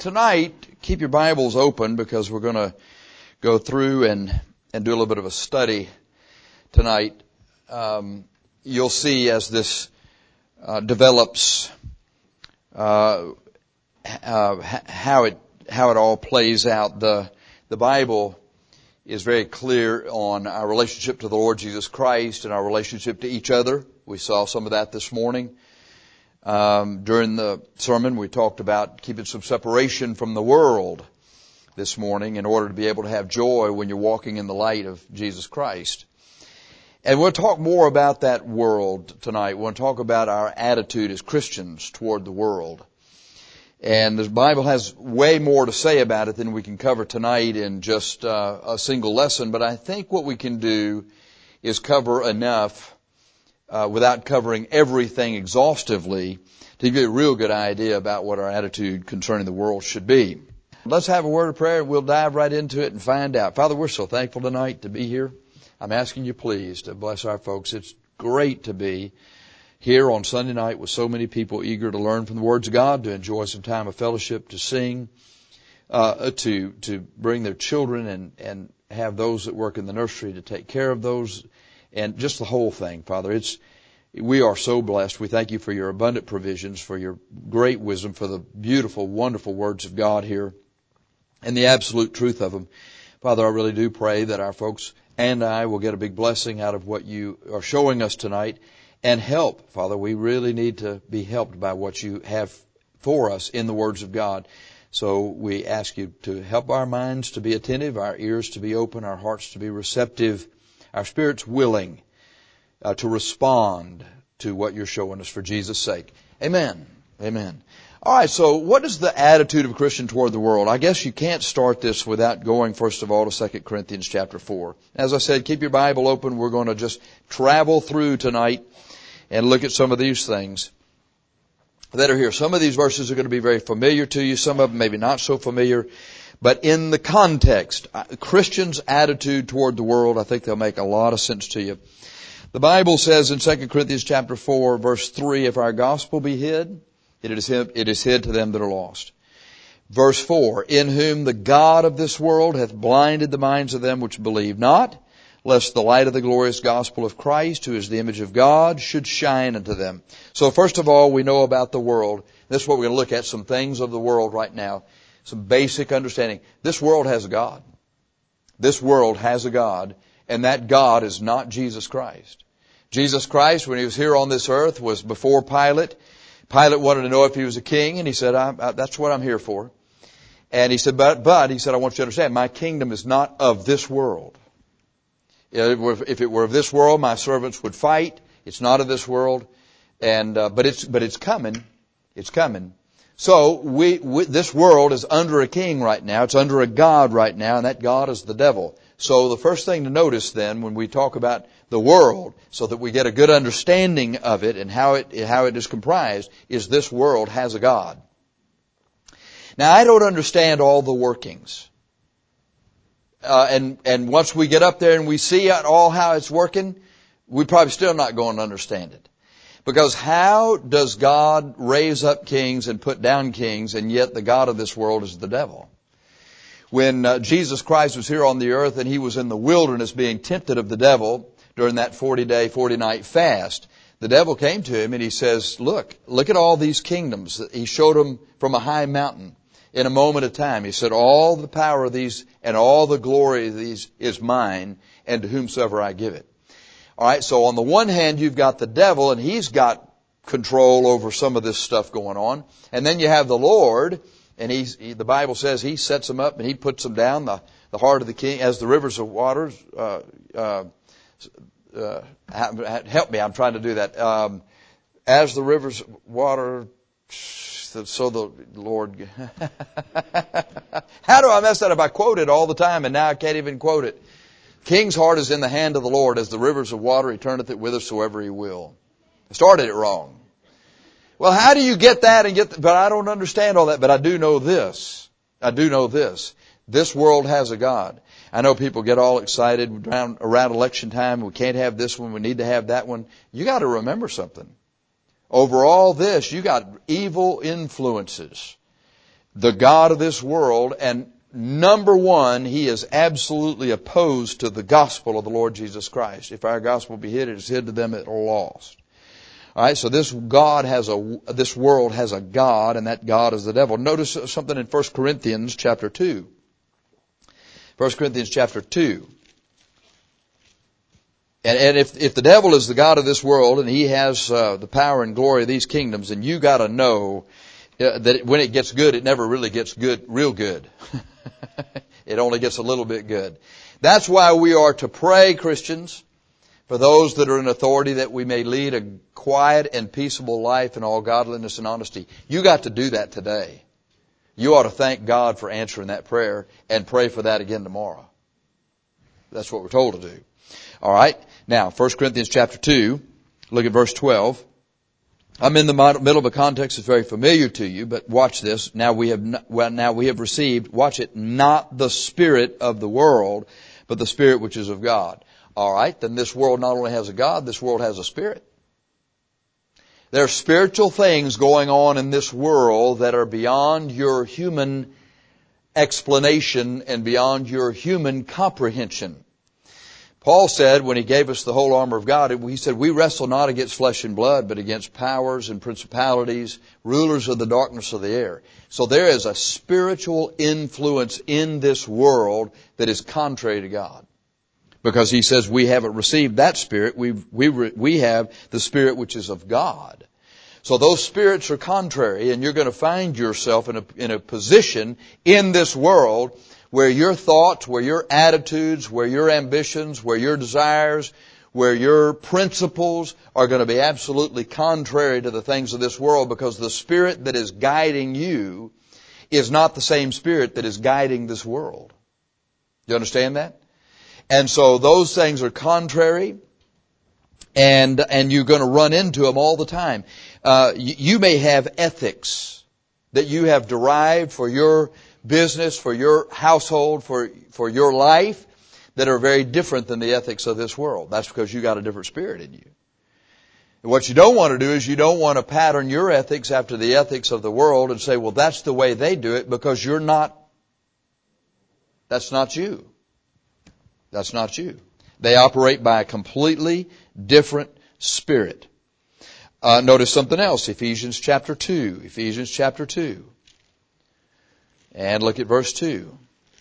Tonight, keep your Bibles open because we're going to go through and do a little bit of a study tonight. You'll see as this develops how it all plays out. The Bible is very clear on our relationship to the Lord Jesus Christ and our relationship to each other. We saw some of that this morning. During the sermon, we talked about keeping some separation from the world this morning in order to be able to have joy when you're walking in the light of Jesus Christ. And we'll talk more about that world tonight. We'll talk about our attitude as Christians toward the world. And the Bible has way more to say about it than we can cover tonight in just a single lesson. But I think what we can do is cover enough without covering everything exhaustively to give you a real good idea about what our attitude concerning the world should be. Let's have a word of prayer and we'll dive right into it and find out. Father, we're so thankful tonight to be here. I'm asking you please to bless our folks. It's great to be here on Sunday night with so many people eager to learn from the words of God, to enjoy some time of fellowship, to sing, to bring their children and have those that work in the nursery to take care of those. And just the whole thing, Father, we are so blessed. We thank you for your abundant provisions, for your great wisdom, for the beautiful, wonderful words of God here, and the absolute truth of them. Father, I really do pray that our folks and I will get a big blessing out of what you are showing us tonight, and help, Father. We really need to be helped by what you have for us in the words of God. So we ask you to help our minds to be attentive, our ears to be open, our hearts to be receptive, our spirits willing to respond to what you're showing us for Jesus' sake. Amen. Amen. All right, so what is the attitude of a Christian toward the world? I guess you can't start this without going, first of all, to 2 Corinthians chapter 4. As I said, keep your Bible open. We're going to just travel through tonight and look at some of these things that are here. Some of these verses are going to be very familiar to you. Some of them maybe not so familiar. But in the context, a Christian's attitude toward the world, I think they'll make a lot of sense to you. The Bible says in 2 Corinthians chapter 4, verse 3, if our gospel be hid, it is hid to them that are lost. Verse 4, in whom the God of this world hath blinded the minds of them which believe not, lest the light of the glorious gospel of Christ, who is the image of God, should shine unto them. So first of all, we know about the world. This is what we're going to look at, some things of the world right now. Some basic understanding. This world has a God. This world has a God, and that God is not Jesus Christ. Jesus Christ, when he was here on this earth, was before Pilate. Pilate wanted to know if he was a king, and he said, that's what I'm here for. And he said, but he said, I want you to understand, my kingdom is not of this world. If it were of this world, my servants would fight. It's not of this world, but it's coming. It's coming. So this world is under a king right now. It's under a God right now, and that God is the devil. So the first thing to notice then when we talk about the world, so that we get a good understanding of it and how it is comprised, is this world has a God. Now I don't understand all the workings. And once we get up there and we see all how it's working, we're probably still not going to understand it. Because how does God raise up kings and put down kings, and yet the God of this world is the devil? When Jesus Christ was here on the earth and he was in the wilderness being tempted of the devil during that 40-day, 40-night fast, the devil came to him and he says, look at all these kingdoms. He showed them from a high mountain in a moment of time. He said, all the power of these and all the glory of these is mine, and to whomsoever I give it. All right, so on the one hand, you've got the devil, and he's got control over some of this stuff going on. And then you have the Lord, and the Bible says he sets them up and he puts them down, the heart of the king, as the rivers of waters. Help me, I'm trying to do that. As the rivers of water, so the Lord. How do I mess that up? I quote it all the time, and now I can't even quote it. King's heart is in the hand of the Lord, as the rivers of water, he turneth it whithersoever he will. I started it wrong. Well, how do you get that but I don't understand all that, but I do know this. This world has a God. I know people get all excited around election time. We can't have this one. We need to have that one. You got to remember something. Over all this, you got evil influences the God of this world, and number one, he is absolutely opposed to the gospel of the Lord Jesus Christ. If our gospel be hid, it is hid to them that are lost. All right, so this world has a God, and that God is the devil. Notice something in 1 Corinthians chapter 2. 1 Corinthians chapter 2. And if the devil is the God of this world, and he has the power and glory of these kingdoms, then you got to know that when it gets good, it never really gets good, real good. It only gets a little bit good. That's why we are to pray, Christians, for those that are in authority, that we may lead a quiet and peaceable life in all godliness and honesty. You got to do that today. You ought to thank God for answering that prayer and pray for that again tomorrow. That's what we're told to do. All right. Now, 1 Corinthians chapter 2, look at verse 12. I'm in the middle of a context that's very familiar to you, but watch this. Now we have received, watch it, not the spirit of the world, but the Spirit which is of God. All right. Then this world not only has a God, this world has a spirit. There are spiritual things going on in this world that are beyond your human explanation and beyond your human comprehension. Paul said when he gave us the whole armor of God, he said, we wrestle not against flesh and blood, but against powers and principalities, rulers of the darkness of the air. So there is a spiritual influence in this world that is contrary to God. Because he says we haven't received that spirit, we have the Spirit which is of God. So those spirits are contrary, and you're going to find yourself in a position in this world where your thoughts, where your attitudes, where your ambitions, where your desires, where your principles are going to be absolutely contrary to the things of this world, because the Spirit that is guiding you is not the same Spirit that is guiding this world. Do you understand that? And so those things are contrary, and you're going to run into them all the time. You may have ethics that you have derived for your business, for your household, for your life, that are very different than the ethics of this world. That's because you got a different spirit in you. And what you don't want to do is you don't want to pattern your ethics after the ethics of the world and say, well, that's the way they do it, because that's not you. That's not you. They operate by a completely different spirit. Notice something else. Ephesians chapter 2. Ephesians chapter 2. And look at verse 2.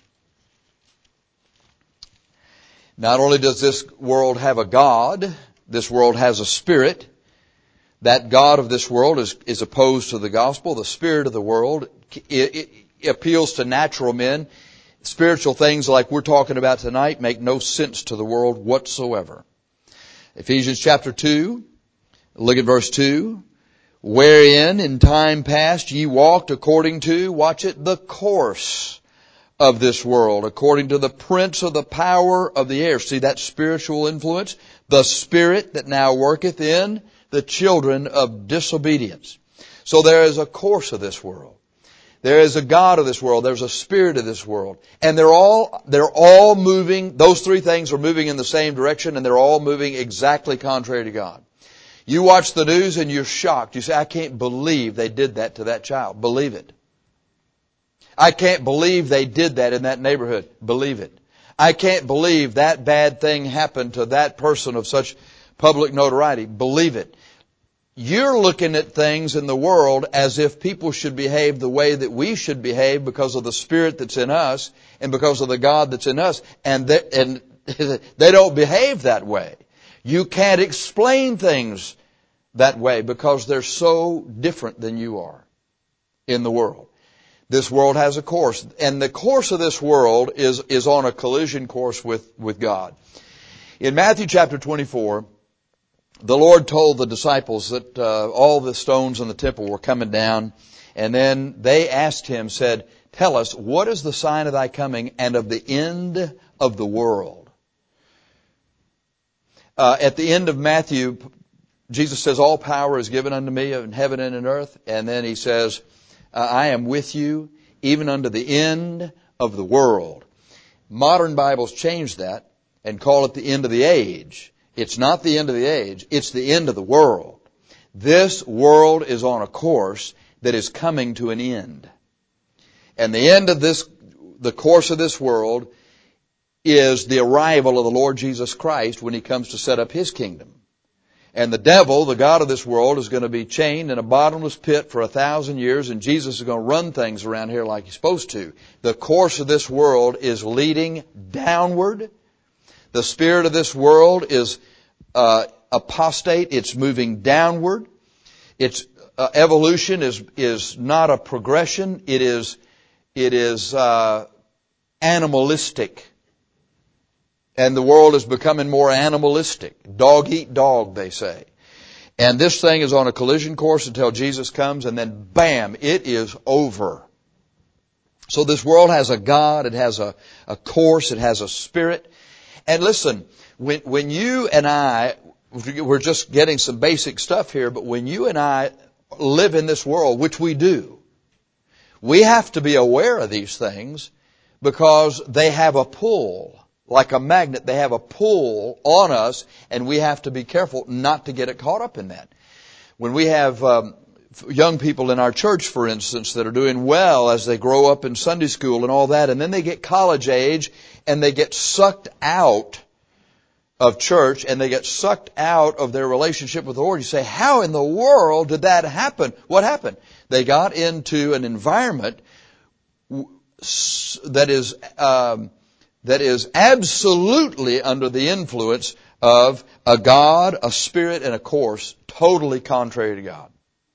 Not only does this world have a God, this world has a spirit. That God of this world is opposed to the gospel. The spirit of the world, it appeals to natural men. Spiritual things like we're talking about tonight make no sense to the world whatsoever. Ephesians chapter 2, look at verse 2. Wherein in time past ye walked according to, watch it, the course of this world, according to the prince of the power of the air. See that spiritual influence? The spirit that now worketh in the children of disobedience. So there is a course of this world. There is a God of this world. There's a spirit of this world. And they're all moving, those three things are moving in the same direction, and they're all moving exactly contrary to God. You watch the news and you're shocked. You say, I can't believe they did that to that child. Believe it. I can't believe they did that in that neighborhood. Believe it. I can't believe that bad thing happened to that person of such public notoriety. Believe it. You're looking at things in the world as if people should behave the way that we should behave because of the Spirit that's in us and because of the God that's in us. And they don't behave that way. You can't explain things that way because they're so different than you are in the world. This world has a course, and the course of this world is on a collision course with God. In Matthew chapter 24, the Lord told the disciples that all the stones in the temple were coming down, and then they asked Him, said, tell us, what is the sign of thy coming and of the end of the world? At the end of Matthew, Jesus says, all power is given unto me in heaven and in earth. And then He says, I am with you even unto the end of the world. Modern Bibles change that and call it the end of the age. It's not the end of the age. It's the end of the world. This world is on a course that is coming to an end. And the end of the course of this world is the arrival of the Lord Jesus Christ when He comes to set up His kingdom. And the devil, the god of this world, is going to be chained in a bottomless pit for 1,000 years, and Jesus is going to run things around here like He's supposed to. The course of this world is leading downward. The spirit of this world is apostate. It's moving downward. Its evolution is not a progression. It is animalistic. And the world is becoming more animalistic. Dog eat dog, they say. And this thing is on a collision course until Jesus comes, and then bam, it is over. So this world has a God, it has a course, it has a spirit. And listen, when you and I, we're just getting some basic stuff here, but when you and I live in this world, which we do, we have to be aware of these things because they have a pull. Like a magnet, they have a pull on us, and we have to be careful not to get it caught up in that. When we have young people in our church, for instance, that are doing well as they grow up in Sunday school and all that, and then they get college age, and they get sucked out of church, and they get sucked out of their relationship with the Lord. You say, how in the world did that happen? What happened? They got into an environment that is absolutely under the influence of a God, a spirit, and a course totally contrary to God.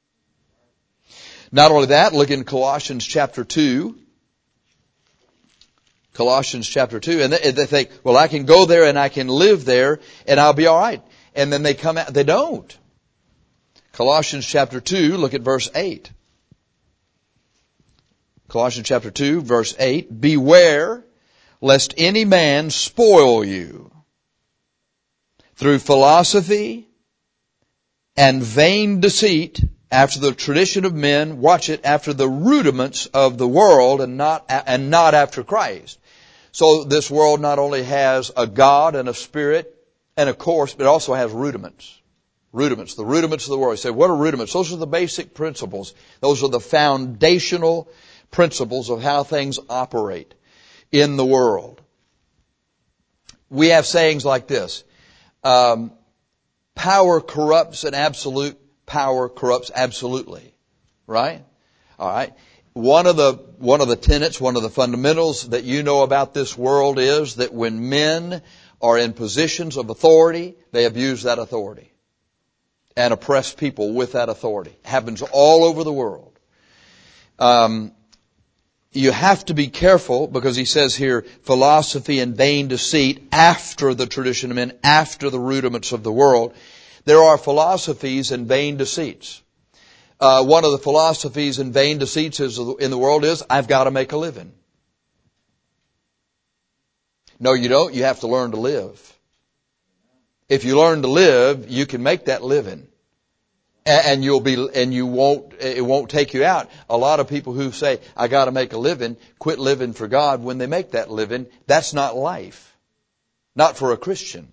Not only that, look in Colossians chapter 2. Colossians chapter 2. And they think, well, I can go there and I can live there and I'll be all right. And then they come out. They don't. Colossians chapter 2, look at verse 8. Colossians chapter 2, verse 8. Beware lest any man spoil you through philosophy and vain deceit after the tradition of men, watch it, after the rudiments of the world and not after Christ. So this world not only has a God and a spirit and a course, but it also has rudiments. Rudiments, the rudiments of the world. You say, what are rudiments? Those are the basic principles. Those are the foundational principles of how things operate in the world. We have sayings like this. Power corrupts and absolute power corrupts absolutely. Right? All right. One of the tenets, one of the fundamentals that you know about this world is that when men are in positions of authority, they abuse that authority and oppress people with that authority. It happens all over the world. You have to be careful because he says here, philosophy and vain deceit after the tradition of men, after the rudiments of the world. There are philosophies and vain deceits. One of the philosophies and vain deceits in the world is, I've got to make a living. No, you don't. You have to learn to live. If you learn to live, you can make that living. And it won't take you out. A lot of people who say, I got to make a living, quit living for God when they make that living. That's not life. Not for a Christian.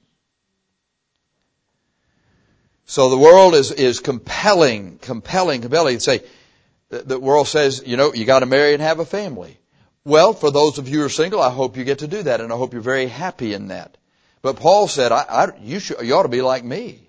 So the world is compelling. Say, the world says, you got to marry and have a family. Well, for those of you who are single, I hope you get to do that, and I hope you're very happy in that. But Paul said, you ought to be like me.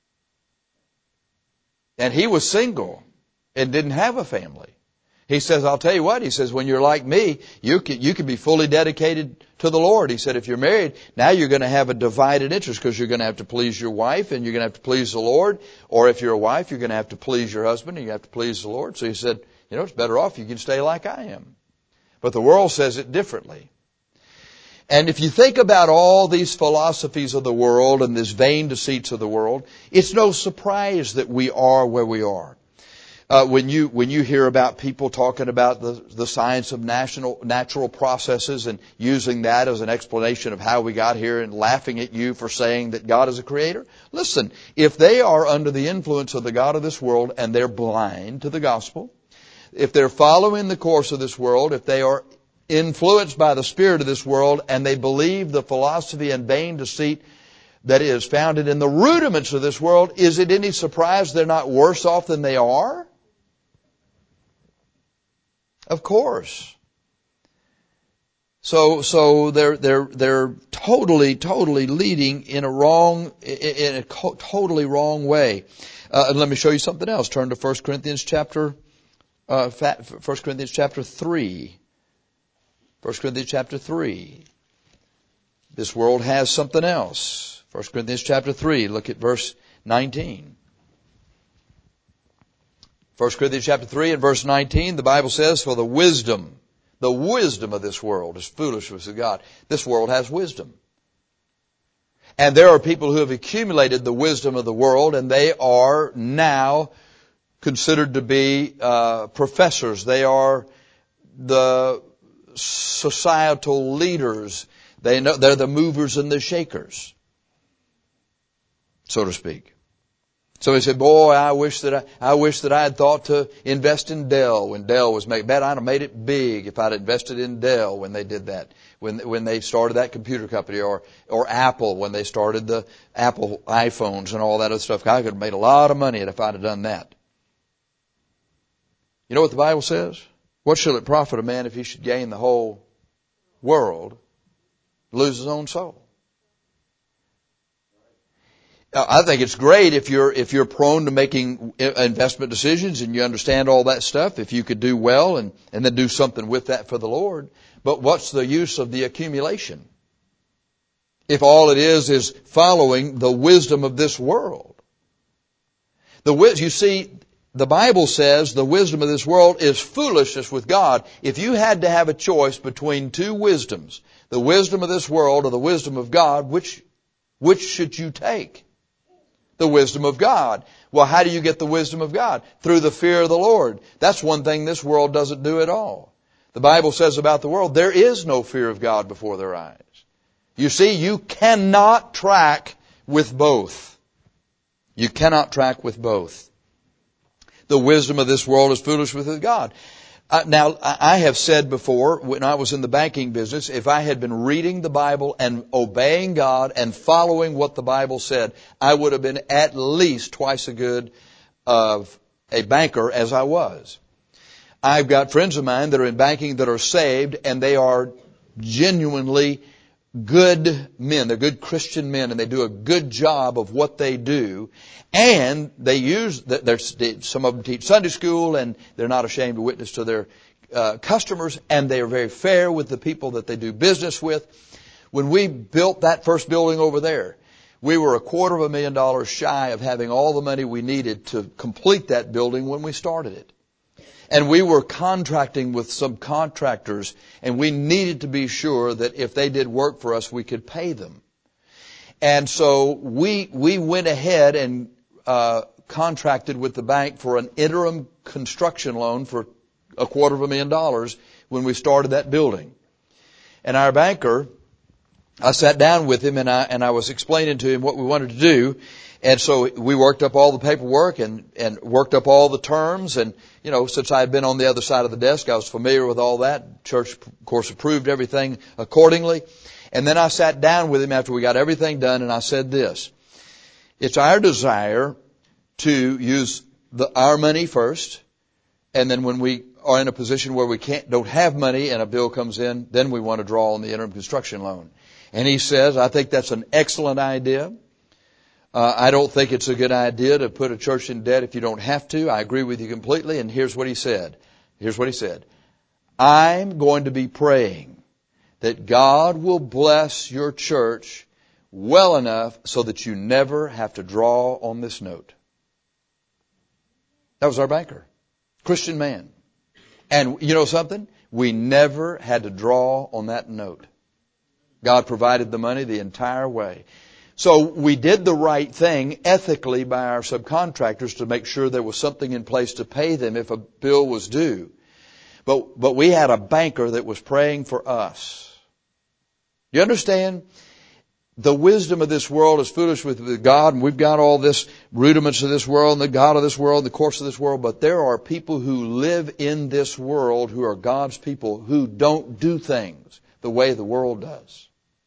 And he was single and didn't have a family. He says, I'll tell you what, he says, when you're like me, you can be fully dedicated to the Lord. He said, if you're married, now you're going to have a divided interest because you're going to have to please your wife and you're going to have to please the Lord. Or if you're a wife, you're going to have to please your husband and you have to please the Lord. So he said, it's better off you can stay like I am. But the world says it differently. And if you think about all these philosophies of the world and these vain deceits of the world, it's no surprise that we are where we are. When you hear about people talking about the science of natural processes and using that as an explanation of how we got here and laughing at you for saying that God is a creator, listen, if they are under the influence of the God of this world and they're blind to the gospel, if they're following the course of this world, if they are influenced by the spirit of this world and they believe the philosophy and vain deceit that is founded in the rudiments of this world, is it any surprise they're not worse off than they are? Of course. So they're totally leading in a totally wrong way. And let me show you something else. Turn to 1 Corinthians chapter 3. 1 Corinthians chapter 3. This world has something else. 1 Corinthians chapter 3. Look at verse 19. 1 Corinthians chapter 3 and verse 19, the Bible says, for the wisdom of this world is foolishness with God. This world has wisdom. And there are people who have accumulated the wisdom of the world, and they are now considered to be professors. They are the societal leaders. They're the movers and the shakers, so to speak. So he said, boy, I wish that I had thought to invest in Dell when Dell was made. Bet I'd have made it big if I'd invested in Dell when they did that, when they started that computer company, or Apple when they started the Apple iPhones and all that other stuff. I could have made a lot of money if I'd have done that. You know what the Bible says? What shall it profit a man if he should gain the whole world, lose his own soul? I think it's great if you're prone to making investment decisions and you understand all that stuff, if you could do well and then do something with that for the Lord. But what's the use of the accumulation if all it is following the wisdom of this world? You see, the Bible says the wisdom of this world is foolishness with God. If you had to have a choice between two wisdoms, the wisdom of this world or the wisdom of God, which should you take? The wisdom of God. Well, how do you get the wisdom of God? Through the fear of the Lord. That's one thing this world doesn't do at all. The Bible says about the world, there is no fear of God before their eyes. You see, you cannot track with both. You cannot track with both. The wisdom of this world is foolish with God. Now, I have said before, when I was in the banking business, if I had been reading the Bible and obeying God and following what the Bible said, I would have been at least twice as good of a banker as I was. I've got friends of mine that are in banking that are saved, and they are genuinely good men. They're good Christian men, and they do a good job of what they do. And they some of them teach Sunday school, and they're not ashamed to witness to their customers, and they are very fair with the people that they do business with. When we built that first building over there, we were $250,000 shy of having all the money we needed to complete that building when we started it. And we were contracting with some contractors, and we needed to be sure that if they did work for us, we could pay them. And so we went ahead and contracted with the bank for an interim construction loan for $250,000 when we started that building. And our banker, I sat down with him and I was explaining to him what we wanted to do. And so we worked up all the paperwork and worked up all the terms. And, you know, since I had been on the other side of the desk, I was familiar with all that. Church, of course, approved everything accordingly. And then I sat down with him after we got everything done, and I said this: it's our desire to use our money first, and then when we are in a position where we don't have money and a bill comes in, then we want to draw on the interim construction loan. And he says, I think that's an excellent idea. I don't think it's a good idea to put a church in debt if you don't have to. I agree with you completely. And here's what he said. I'm going to be praying that God will bless your church well enough so that you never have to draw on this note. That was our banker. Christian man. And you know something? We never had to draw on that note. God provided the money the entire way. So we did the right thing ethically by our subcontractors to make sure there was something in place to pay them if a bill was due. But we had a banker that was praying for us. You understand? The wisdom of this world is foolish with God, and we've got all this rudiments of this world and the God of this world, the course of this world, but there are people who live in this world who are God's people who don't do things the way the world does.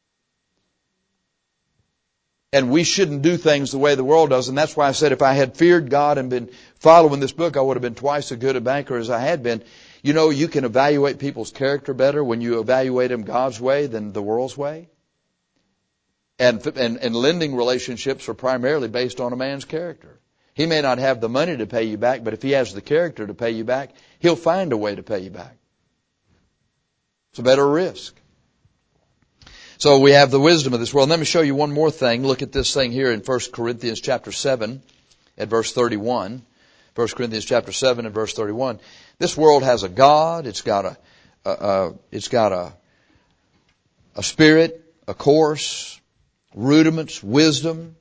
And we shouldn't do things the way the world does, and that's why I said if I had feared God and been following this book, I would have been twice as good a banker as I had been. You know, you can evaluate people's character better when you evaluate them God's way than the world's way. And lending relationships are primarily based on a man's character. He may not have the money to pay you back, but if he has the character to pay you back, he'll find a way to pay you back. It's a better risk. So we have the wisdom of this world. Let me show you one more thing. Look at this thing here in 1 Corinthians chapter 7 at verse 31. 1 Corinthians chapter 7 and verse 31. This world has a God. It's got a spirit, a course, rudiments, wisdom.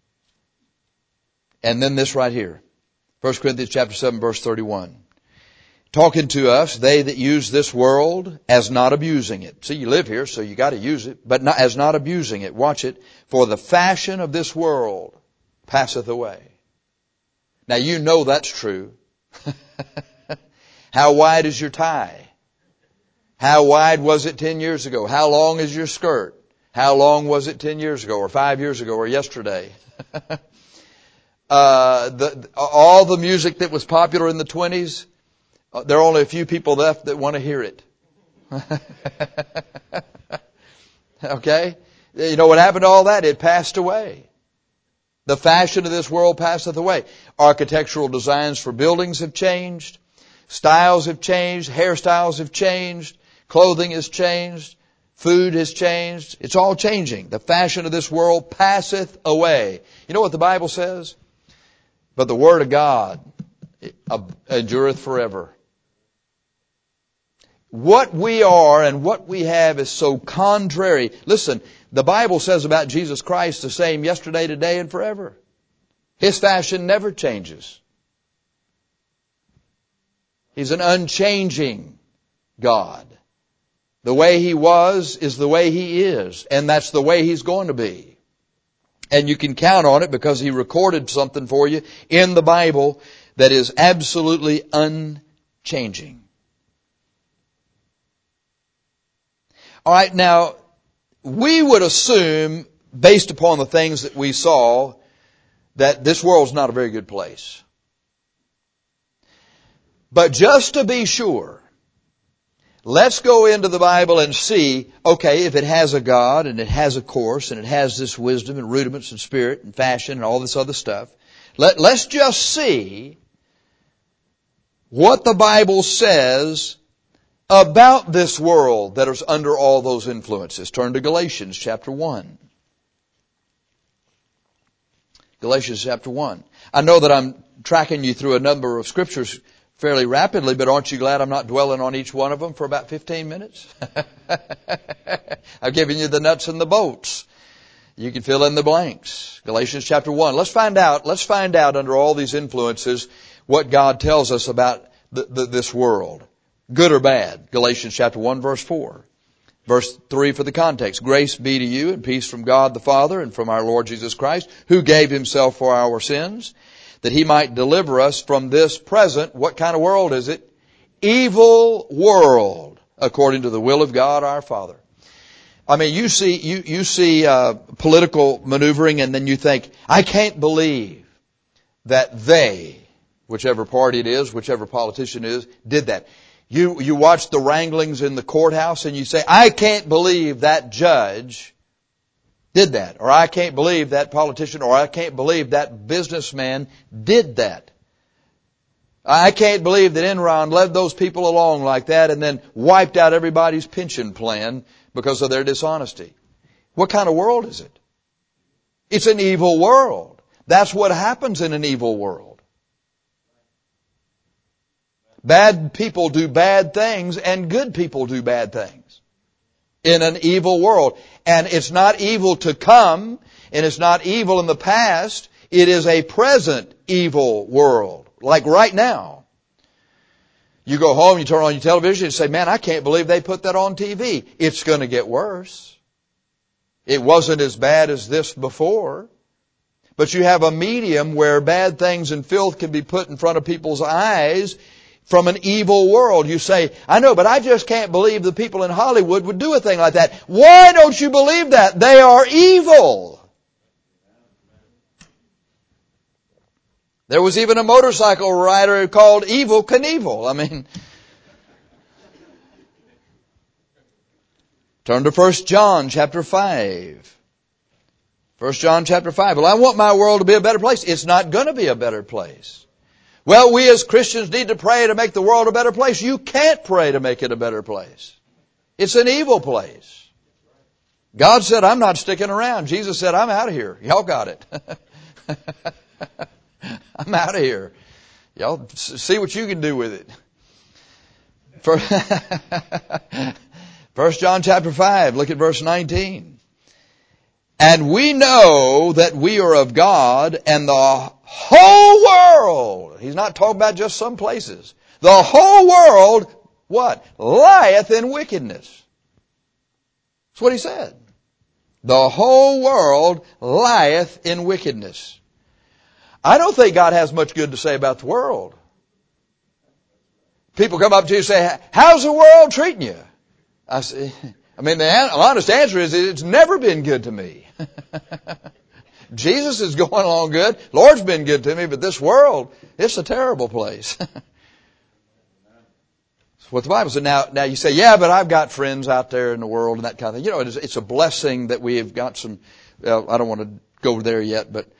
And then this right here. 1 Corinthians chapter 7 verse 31. Talking to us, they that use this world as not abusing it. See, you live here, so you got to use it, but not, as not abusing it. Watch it. For the fashion of this world passeth away. Now you know that's true. How wide is your tie? How wide was it 10 years ago? How long is your skirt? How long was it 10 years ago or 5 years ago or yesterday? All the music that was popular in the 20s, there are only a few people left that want to hear it. Okay? You know what happened to all that? It passed away. The fashion of this world passeth away. Architectural designs for buildings have changed. Styles have changed. Hairstyles have changed. Clothing has changed. Food has changed. It's all changing. The fashion of this world passeth away. You know what the Bible says? But the Word of God endureth forever. What we are and what we have is so contrary. Listen, the Bible says about Jesus Christ the same yesterday, today, and forever. His fashion never changes. He's an unchanging God. The way He was is the way He is, and that's the way He's going to be. And you can count on it because He recorded something for you in the Bible that is absolutely unchanging. All right, now, we would assume, based upon the things that we saw, that this world's not a very good place. But just to be sure, let's go into the Bible and see, okay, if it has a God and it has a course and it has this wisdom and rudiments and spirit and fashion and all this other stuff, let's just see what the Bible says about this world that is under all those influences. Turn to Galatians chapter 1. Galatians chapter 1. I know that I'm tracking you through a number of scriptures fairly rapidly, but aren't you glad I'm not dwelling on each one of them for about 15 minutes? I've given you the nuts and the bolts. You can fill in the blanks. Galatians chapter 1. Let's find out under all these influences what God tells us about this world. Good or bad? Galatians chapter 1 verse 4. Verse 3 for the context. Grace be to you and peace from God the Father and from our Lord Jesus Christ, who gave Himself for our sins, that He might deliver us from this present, what kind of world is it? Evil world, according to the will of God our Father. I mean, you see political maneuvering, and then you think, I can't believe that they, whichever party it is, whichever politician it is, did that. You watch the wranglings in the courthouse and you say, I can't believe that judge did that. Or I can't believe that politician, or I can't believe that businessman did that. I can't believe that Enron led those people along like that and then wiped out everybody's pension plan because of their dishonesty. What kind of world is it? It's an evil world. That's what happens in an evil world. Bad people do bad things and good people do bad things in an evil world. And it's not evil to come, and it's not evil in the past. It is a present evil world. Like right now. You go home, you turn on your television and say, man, I can't believe they put that on TV. It's going to get worse. It wasn't as bad as this before. But you have a medium where bad things and filth can be put in front of people's eyes from an evil world. You say, I know, but I just can't believe the people in Hollywood would do a thing like that. Why don't you believe that? They are evil. There was even a motorcycle rider called Evel Knievel. I mean, Turn to 1 John chapter 5. 1 John chapter 5. Well, I want my world to be a better place. It's not going to be a better place. Well, we as Christians need to pray to make the world a better place. You can't pray to make it a better place. It's an evil place. God said, I'm not sticking around. Jesus said, I'm out of here. Y'all got it. I'm out of here. Y'all see what you can do with it. 1 John chapter 5, look at verse 19. And we know that we are of God, and the whole world, he's not talking about just some places, the whole world, what? Lieth in wickedness. That's what he said. The whole world lieth in wickedness. I don't think God has much good to say about the world. People come up to you and say, how's the world treating you? The honest answer is it's never been good to me. Jesus is going along good. Lord's been good to me, but this world, it's a terrible place. That's what the Bible said. Now you say, yeah, but I've got friends out there in the world and that kind of thing. You know, it's a blessing that we have got some, I don't want to go there yet, but,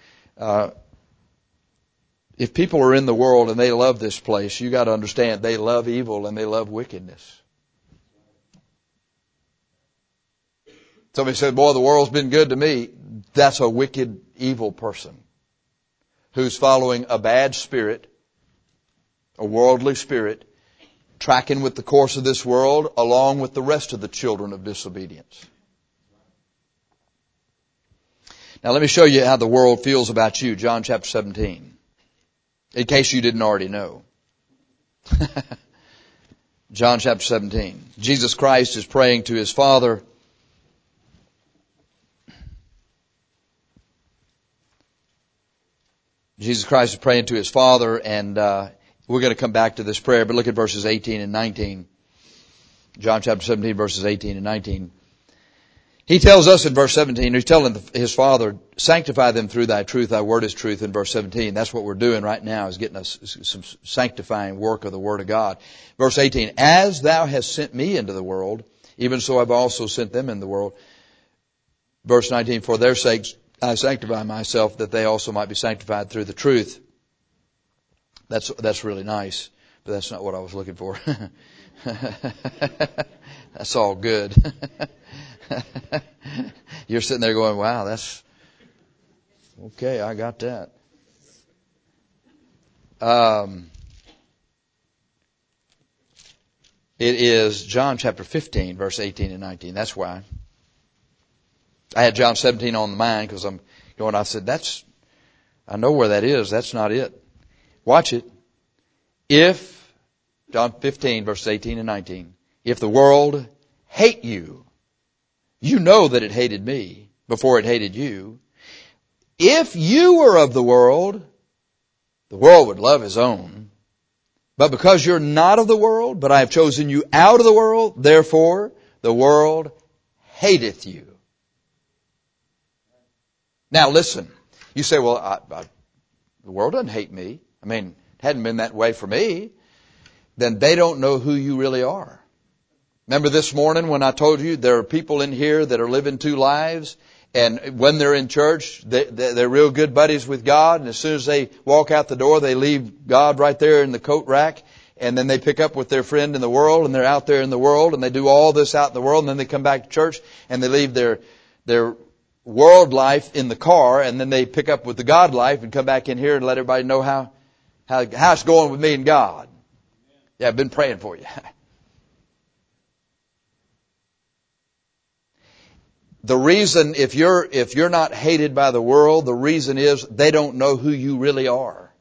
if people are in the world and they love this place, you got to understand they love evil and they love wickedness. Somebody said, boy, the world's been good to me. That's a wicked, evil person who's following a bad spirit, a worldly spirit, tracking with the course of this world along with the rest of the children of disobedience. Now let me show you how the world feels about you. John chapter 17. In case you didn't already know. John chapter 17. Jesus Christ is praying to His Father. Jesus Christ is praying to His Father, and we're going to come back to this prayer, but look at verses 18 and 19. John chapter 17, verses 18 and 19. He tells us in verse 17, he's telling His Father, sanctify them through Thy truth, Thy word is truth, in verse 17. That's what we're doing right now, is getting us some sanctifying work of the Word of God. Verse 18, as Thou hast sent me into the world, even so I've also sent them in the world. Verse 19, for their sakes I sanctify myself, that they also might be sanctified through the truth. That's really nice, but that's not what I was looking for. That's all good. You're sitting there going, wow, that's okay, I got that. It is John chapter 15, verse 18 and 19. That's why. I had John 17 on the mind because I said, I know where that is. That's not it. Watch it. If, John 15, verses 18 and 19, if the world hate you, you know that it hated me before it hated you. If you were of the world would love his own. But because you're not of the world, but I have chosen you out of the world, therefore the world hateth you. Now listen, you say, well, the world doesn't hate me. It hadn't been that way for me. Then they don't know who you really are. Remember this morning when I told you there are people in here that are living two lives, and when they're in church, they're real good buddies with God, and as soon as they walk out the door, they leave God right there in the coat rack, and then they pick up with their friend in the world, and they're out there in the world, and they do all this out in the world, and then they come back to church, and they leave their world life in the car, and then they pick up with the God life and come back in here and let everybody know how it's going with me and God. Yeah, I've been praying for you. The reason, if you're not hated by the world, the reason is they don't know who you really are.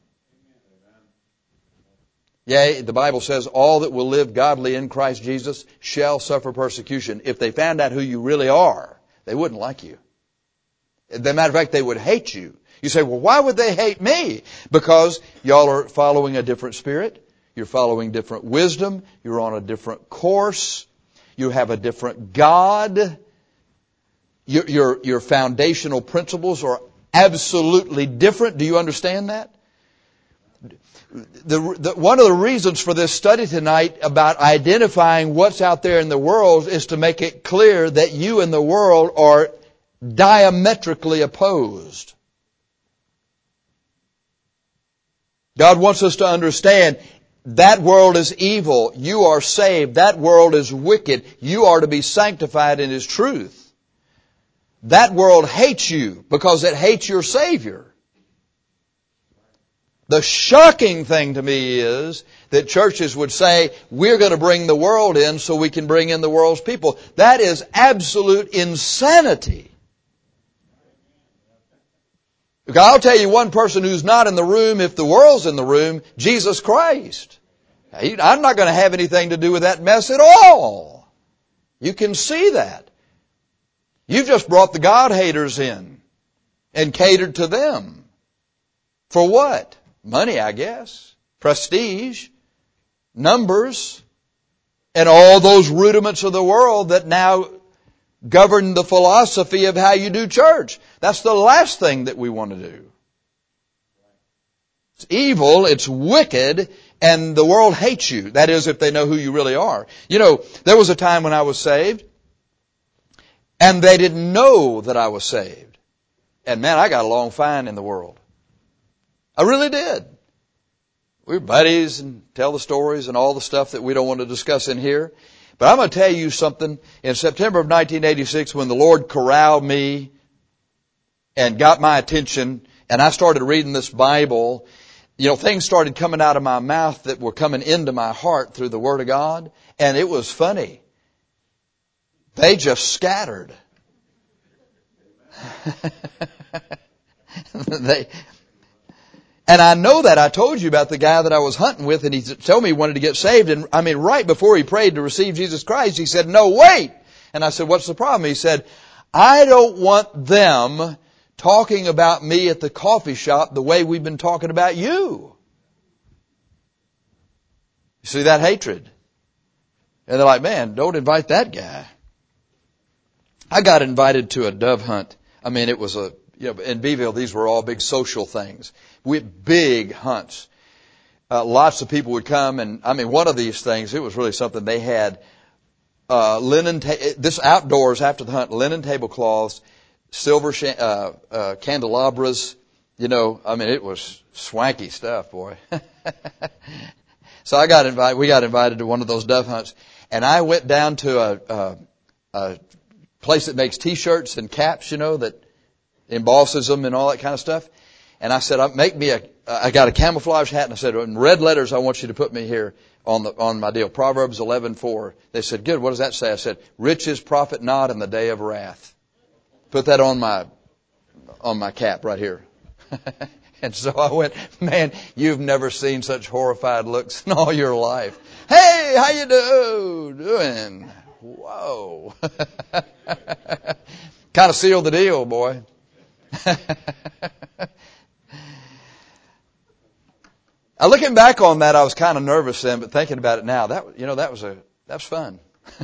Yea, the Bible says all that will live godly in Christ Jesus shall suffer persecution. If they found out who you really are, they wouldn't like you. As a matter of fact, they would hate you. You say, well, why would they hate me? Because y'all are following a different spirit. You're following different wisdom. You're on a different course. You have a different God. Your foundational principles are absolutely different. Do you understand that? One of the reasons for this study tonight about identifying what's out there in the world is to make it clear that you and the world are diametrically opposed. God wants us to understand that world is evil. You are saved. That world is wicked. You are to be sanctified in His truth. That world hates you because it hates your Savior. The shocking thing to me is that churches would say, we're going to bring the world in so we can bring in the world's people. That is absolute insanity. I'll tell you one person who's not in the room if the world's in the room, Jesus Christ. I'm not going to have anything to do with that mess at all. You can see that. You've just brought the God-haters in and catered to them. For what? Money, I guess. Prestige. Numbers. And all those rudiments of the world that now govern the philosophy of how you do church. That's the last thing that we want to do. It's evil, it's wicked, and the world hates you. That is, if they know who you really are. You know, there was a time when I was saved, and they didn't know that I was saved. And man, I got along fine in the world. I really did. We were buddies and tell the stories and all the stuff that we don't want to discuss in here. But I'm going to tell you something. In September of 1986, when the Lord corralled me and got my attention, and I started reading this Bible, you know, things started coming out of my mouth that were coming into my heart through the Word of God. And it was funny. They just scattered. And I know that. I told you about the guy that I was hunting with, and he told me he wanted to get saved. And I mean, right before he prayed to receive Jesus Christ, he said, "No, wait." And I said, "What's the problem?" He said, "I don't want them talking about me at the coffee shop the way we've been talking about you." You see that hatred? And they're like, "Man, don't invite that guy." I got invited to a dove hunt. I mean, it was in Beeville, these were all big social things. We had big hunts. Lots of people would come, and I mean, one of these things, it was really something. They had this outdoors after the hunt, linen tablecloths, silver candelabras. You know, I mean, it was swanky stuff, boy. So we got invited to one of those dove hunts, and I went down to a place that makes T-shirts and caps, you know, that embosses them and all that kind of stuff. And I said, I got a camouflage hat, and I said, in red letters, I want you to put me here on my deal. Proverbs 11:4. They said, "Good. What does that say?" I said, "Riches profit not in the day of wrath." Put that on my cap right here. And so I went, "Man, you've never seen such horrified looks in all your life. Hey, how you doing? Whoa." Kind of sealed the deal, boy. Looking back on that, I was kind of nervous then, but thinking about it now, that was fun.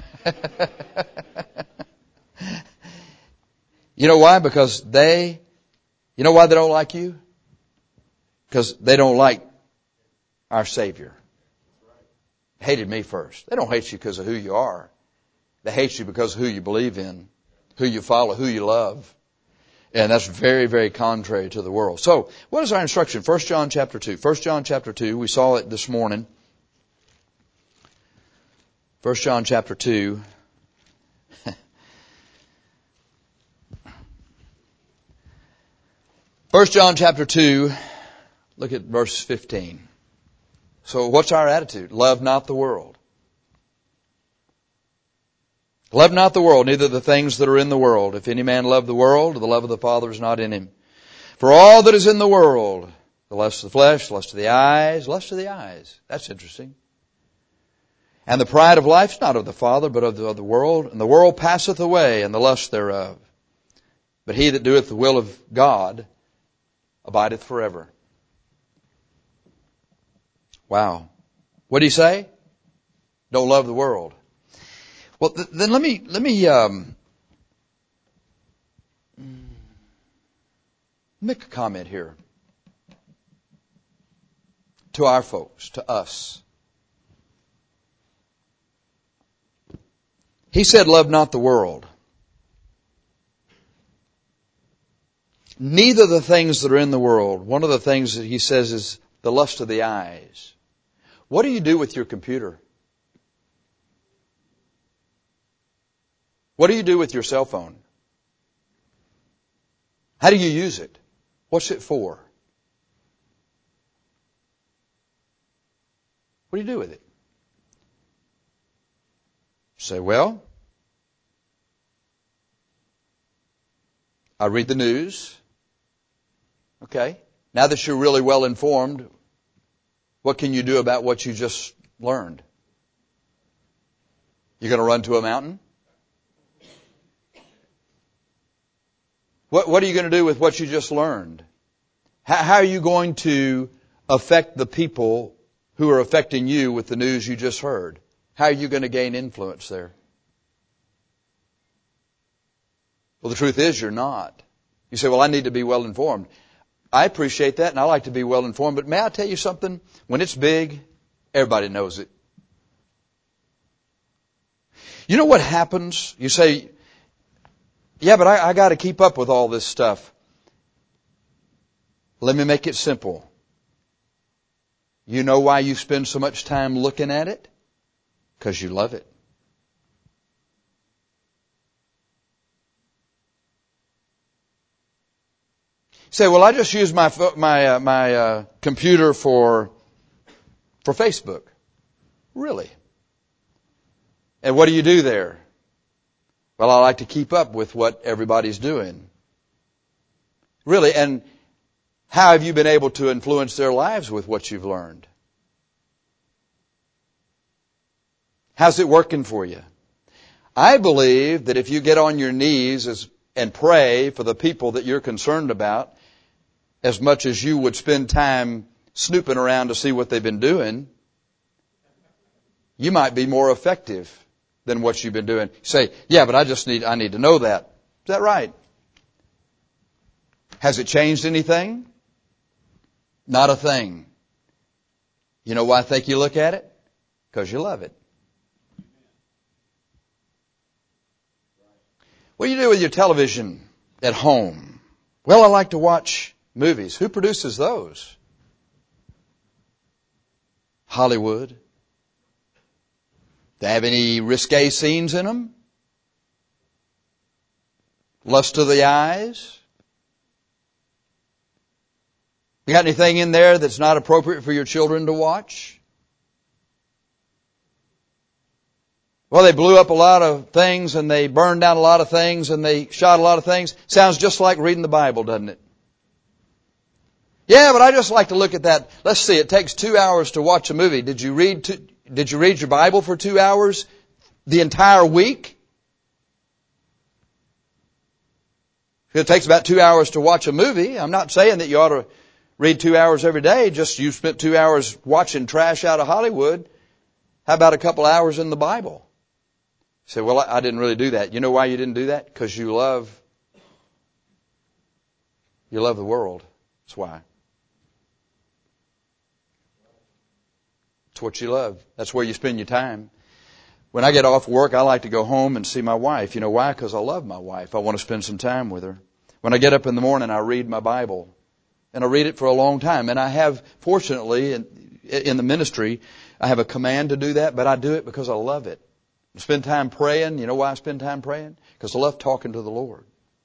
You know why? Because you know why they don't like you? Because they don't like our Savior. They hated me first. They don't hate you because of who you are. They hate you because of who you believe in, who you follow, who you love. And that's very, very contrary to the world. So, what is our instruction? 1 John chapter 2. 1 John chapter 2, we saw it this morning. 1 John chapter 2. 1 John chapter 2, look at verse 15. So what's our attitude? Love not the world. Love not the world, neither the things that are in the world. If any man love the world, the love of the Father is not in him. For all that is in the world, the lust of the flesh, lust of the eyes, lust of the eyes. That's interesting. And the pride of life is not of the Father, but of the world. And the world passeth away, and the lust thereof. But he that doeth the will of God abideth forever. Wow. What did he say? Don't love the world. Well, then let me make a comment here. to our folks, to us. He said, love not the world. Neither the things that are in the world. One of the things that he says is the lust of the eyes. What do you do with your computer? What do you do with your cell phone? How do you use it? What's it for? What do you do with it? Say, well, I read the news. Okay. Now that you're really well informed, what can you do about what you just learned? You're going to run to a mountain? What are you going to do with what you just learned? How are you going to affect the people who are affecting you with the news you just heard? How are you going to gain influence there? Well, the truth is you're not. You say, well, I need to be well informed. I appreciate that and I like to be well informed, but may I tell you something? When it's big, everybody knows it. You know what happens? You say, yeah, but I got to keep up with all this stuff. Let me make it simple. You know why you spend so much time looking at it? Because you love it. You say, well, I just use my computer for Facebook. Really? And what do you do there? Well, I like to keep up with what everybody's doing. Really? And how have you been able to influence their lives with what you've learned? How's it working for you? I believe that if you get on your knees and pray for the people that you're concerned about, as much as you would spend time snooping around to see what they've been doing, you might be more effective than what you've been doing. You say, yeah, but I need to know that. Is that right? Has it changed anything? Not a thing. You know why I think you look at it? Because you love it. What do you do with your television at home? Well, I like to watch movies. Who produces those? Hollywood. Do they have any risque scenes in them? Lust of the eyes? You got anything in there that's not appropriate for your children to watch? Well, they blew up a lot of things and they burned down a lot of things and they shot a lot of things. Sounds just like reading the Bible, doesn't it? Yeah, but I just like to look at that. Let's see, it takes 2 hours to watch a movie. Did you read your Bible for 2 hours the entire week? It takes about 2 hours to watch a movie. I'm not saying that you ought to read 2 hours every day. Just you spent 2 hours watching trash out of Hollywood. How about a couple hours in the Bible? You say, well, I didn't really do that. You know why you didn't do that? Because you love the world. That's why. It's what you love. That's where you spend your time. When I get off work, I like to go home and see my wife. You know why? Because I love my wife. I want to spend some time with her. When I get up in the morning, I read my Bible. And I read it for a long time. And I have, fortunately, in the ministry, I have a command to do that, but I do it because I love it. I spend time praying. You know why I spend time praying? Because I love talking to the Lord.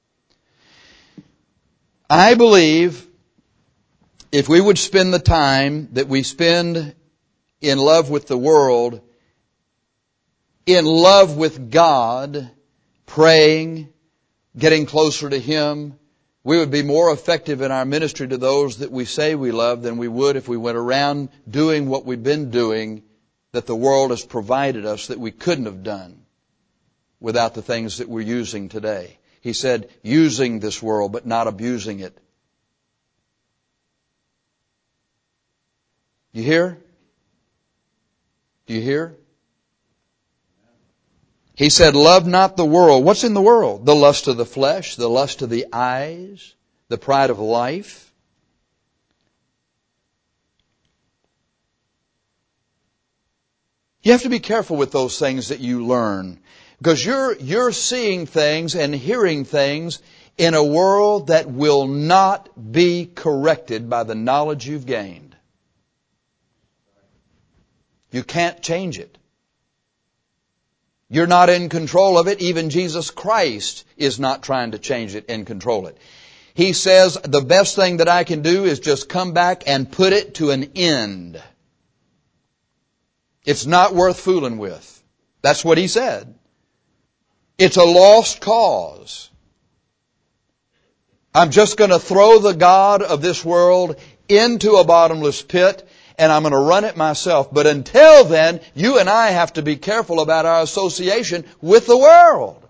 I believe if we would spend the time that we spend in love with the world, in love with God, praying, getting closer to Him, we would be more effective in our ministry to those that we say we love than we would if we went around doing what we've been doing that the world has provided us that we couldn't have done without the things that we're using today. He said, using this world but not abusing it. You hear? Do you hear? He said, love not the world. What's in the world? The lust of the flesh, the lust of the eyes, the pride of life. You have to be careful with those things that you learn, because you're seeing things and hearing things in a world that will not be corrected by the knowledge you've gained. You can't change it. You're not in control of it. Even Jesus Christ is not trying to change it and control it. He says, the best thing that I can do is just come back and put it to an end. It's not worth fooling with. That's what He said. It's a lost cause. I'm just going to throw the God of this world into a bottomless pit, and I'm going to run it myself. But until then, you and I have to be careful about our association with the world.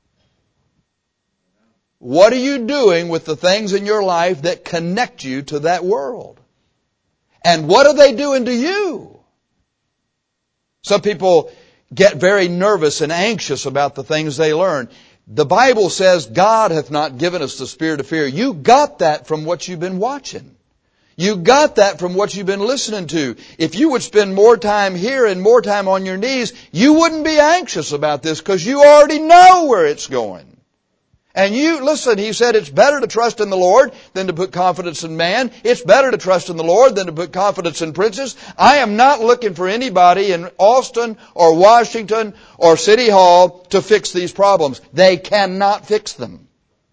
What are you doing with the things in your life that connect you to that world? And what are they doing to you? Some people get very nervous and anxious about the things they learn. The Bible says God hath not given us the spirit of fear. You got that from what you've been watching. You got that from what you've been listening to. If you would spend more time here and more time on your knees, you wouldn't be anxious about this, because you already know where it's going. And listen, He said it's better to trust in the Lord than to put confidence in man. It's better to trust in the Lord than to put confidence in princes. I am not looking for anybody in Austin or Washington or City Hall to fix these problems. They cannot fix them.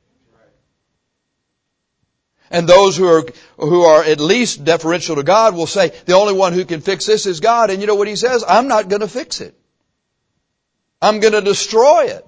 And those who are at least deferential to God will say, the only one who can fix this is God. And you know what He says? I'm not going to fix it. I'm going to destroy it.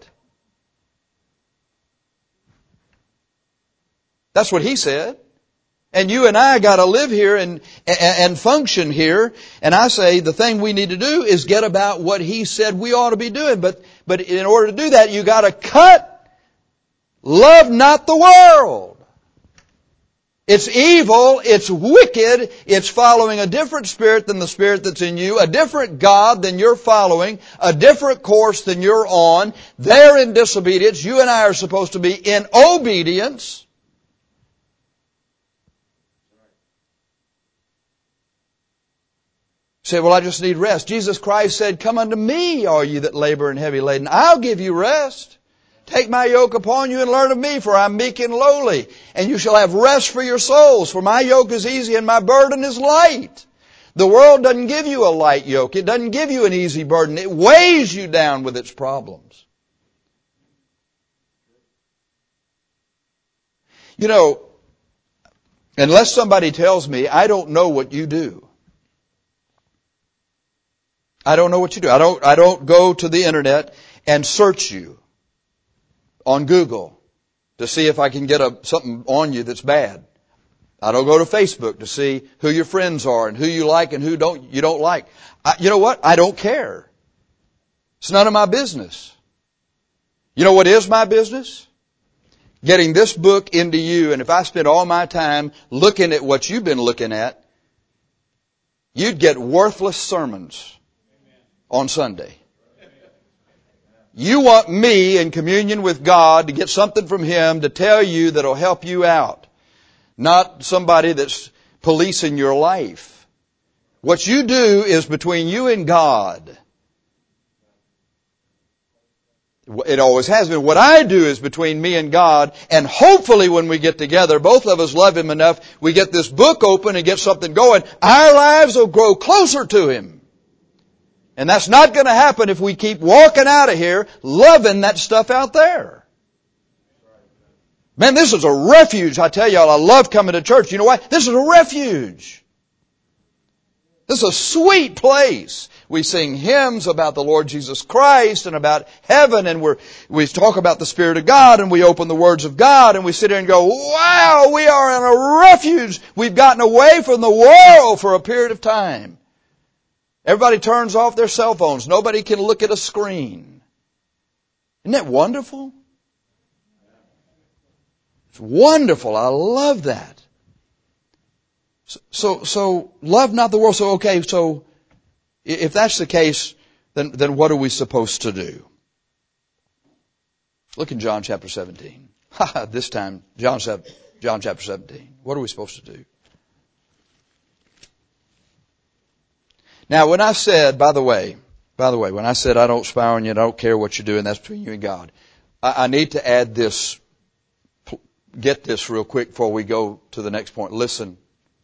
That's what He said. And you and I got to live here and function here. And I say the thing we need to do is get about what He said we ought to be doing. But in order to do that, you got to cut. Love not the world. It's evil, it's wicked, it's following a different spirit than the spirit that's in you, a different God than you're following, a different course than you're on. They're in disobedience. You and I are supposed to be in obedience. Say, well, I just need rest. Jesus Christ said, come unto me, all ye that labor and heavy laden. I'll give you rest. Take my yoke upon you and learn of me, for I'm meek and lowly. And you shall have rest for your souls, for my yoke is easy and my burden is light. The world doesn't give you a light yoke. It doesn't give you an easy burden. It weighs you down with its problems. You know, unless somebody tells me, I don't know what you do. I don't know what you do. I don't go to the internet and search you on Google to see if I can get something on you that's bad. I don't go to Facebook to see who your friends are and who you like and who you don't like. You know what? I don't care. It's none of my business. You know what is my business? Getting this book into you. And if I spent all my time looking at what you've been looking at, you'd get worthless sermons on Sunday. You want me in communion with God to get something from Him to tell you that'll help you out. Not somebody that's policing your life. What you do is between you and God. It always has been. What I do is between me and God, and hopefully when we get together, both of us love Him enough, we get this book open and get something going, our lives will grow closer to Him. And that's not going to happen if we keep walking out of here loving that stuff out there. Man, this is a refuge. I tell y'all, I love coming to church. You know why? This is a refuge. This is a sweet place. We sing hymns about the Lord Jesus Christ and about heaven, and we talk about the Spirit of God, and we open the words of God, and we sit here and go, wow, we are in a refuge. We've gotten away from the world for a period of time. Everybody turns off their cell phones. Nobody can look at a screen. Isn't that wonderful? It's wonderful. I love that. So love not the world. So if that's the case, then what are we supposed to do? Look in John chapter 17. This time, John chapter 17. What are we supposed to do? Now, when I said, by the way, By the way, when I said I don't spy on you, I don't care what you're doing, that's between you and God. I need to add this, get this real quick before we go to the next point. Listen.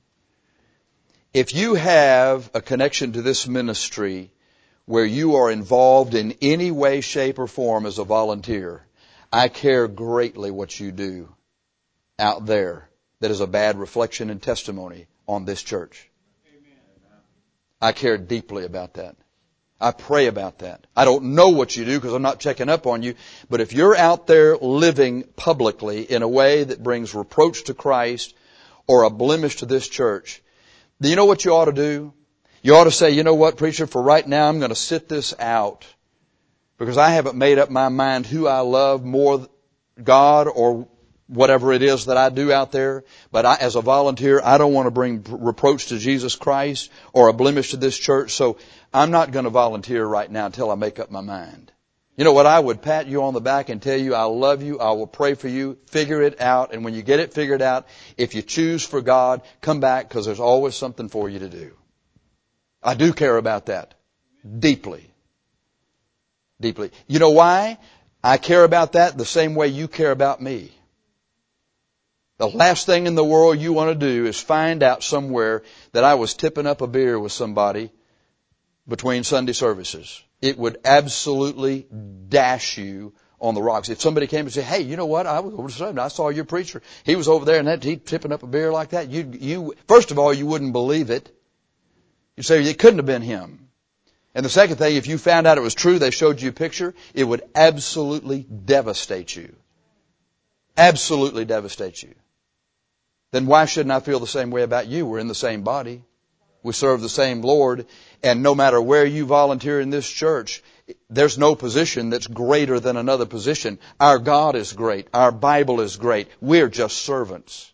If you have a connection to this ministry where you are involved in any way, shape, or form as a volunteer, I care greatly what you do out there that is a bad reflection and testimony on this church. I care deeply about that. I pray about that. I don't know what you do because I'm not checking up on you, but if you're out there living publicly in a way that brings reproach to Christ or a blemish to this church, do you know what you ought to do? You ought to say, you know what, preacher, for right now I'm going to sit this out because I haven't made up my mind who I love more, God or whatever it is that I do out there. But as a volunteer, I don't want to bring reproach to Jesus Christ or a blemish to this church. So I'm not going to volunteer right now until I make up my mind. You know what? I would pat you on the back and tell you I love you. I will pray for you. Figure it out. And when you get it figured out, if you choose for God, come back because there's always something for you to do. I do care about that. Deeply. Deeply. You know why? I care about that the same way you care about me. The last thing in the world you want to do is find out somewhere that I was tipping up a beer with somebody between Sunday services. It would absolutely dash you on the rocks. If somebody came and said, hey, you know what? I was over to Sunday. I saw your preacher. He was over there and he tipping up a beer like that. You first of all, you wouldn't believe it. You'd say it couldn't have been him. And the second thing, if you found out it was true, they showed you a picture, it would absolutely devastate you. Absolutely devastate you. Then why shouldn't I feel the same way about you? We're in the same body. We serve the same Lord. And no matter where you volunteer in this church, there's no position that's greater than another position. Our God is great. Our Bible is great. We're just servants.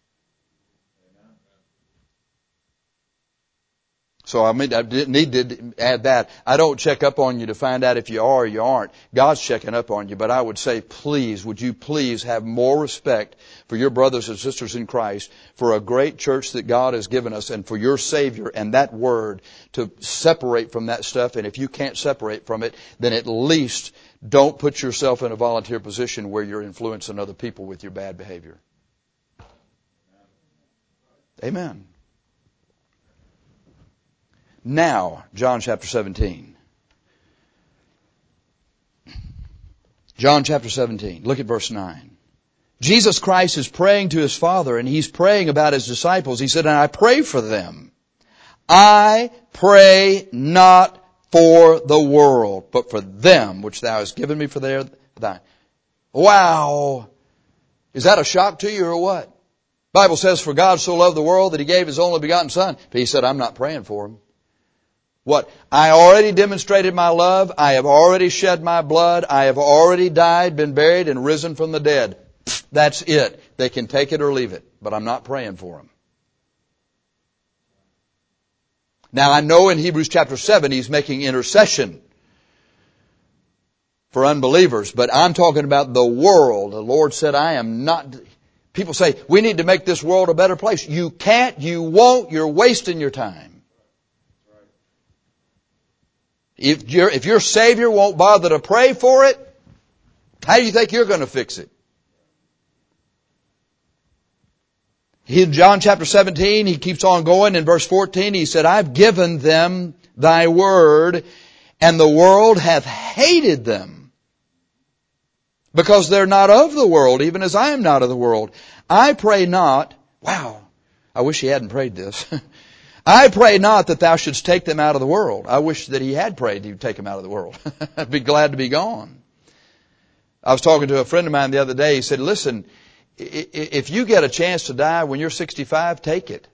So I need to add that. I don't check up on you to find out if you are or you aren't. God's checking up on you. But I would say, please, would you please have more respect for your brothers and sisters in Christ, for a great church that God has given us, and for your Savior and that Word to separate from that stuff. And if you can't separate from it, then at least don't put yourself in a volunteer position where you're influencing other people with your bad behavior. Amen. Now, John chapter 17. John chapter 17. Look at verse 9. Jesus Christ is praying to His Father, and He's praying about His disciples. He said, and I pray for them. I pray not for the world, but for them which Thou hast given me for thine. Wow! Is that a shock to you or what? The Bible says, for God so loved the world that He gave His only begotten Son. But He said, I'm not praying for them. What? I already demonstrated my love. I have already shed my blood. I have already died, been buried, and risen from the dead. That's it. They can take it or leave it. But I'm not praying for them. Now I know in Hebrews chapter 7 He's making intercession for unbelievers. But I'm talking about the world. The Lord said, I am not... People say, we need to make this world a better place. You can't, you won't, you're wasting your time. If your Savior won't bother to pray for it, how do you think you're going to fix it? In John chapter 17, He keeps on going. In verse 14, He said, I've given them Thy word, and the world hath hated them, because they're not of the world, even as I am not of the world. I pray not, wow, I wish He hadn't prayed this. I pray not that Thou shouldst take them out of the world. I wish that He had prayed He would take them out of the world. I'd be glad to be gone. I was talking to a friend of mine the other day. He said, listen, if you get a chance to die when you're 65, take it.